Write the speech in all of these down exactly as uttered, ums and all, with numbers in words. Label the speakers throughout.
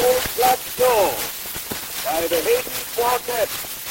Speaker 1: Old Black Joe by the Haiti Quartet.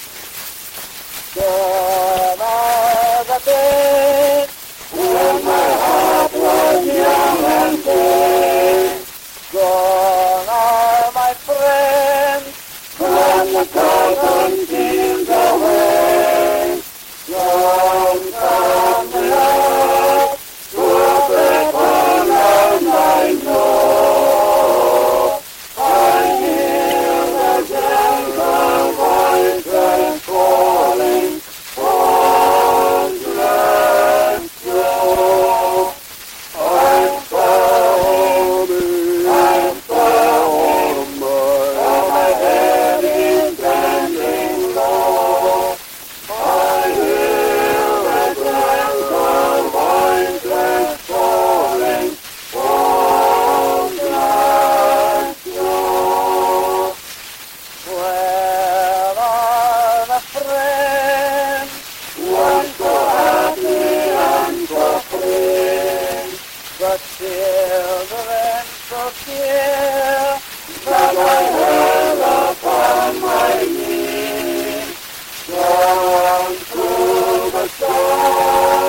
Speaker 1: Gone are the days when my heart was young and free. Gone are my friends from the cotton fields away. Gone from the earth to a great land I know. I hear the gentle voices calling, "Old Black Joe." I'm found, I'm found, my head is bending low. I hear the gentle voices calling, "Old Black Joe." Where are the friends once so happy and so free? The children so dear that I held upon my knee. Down through the storm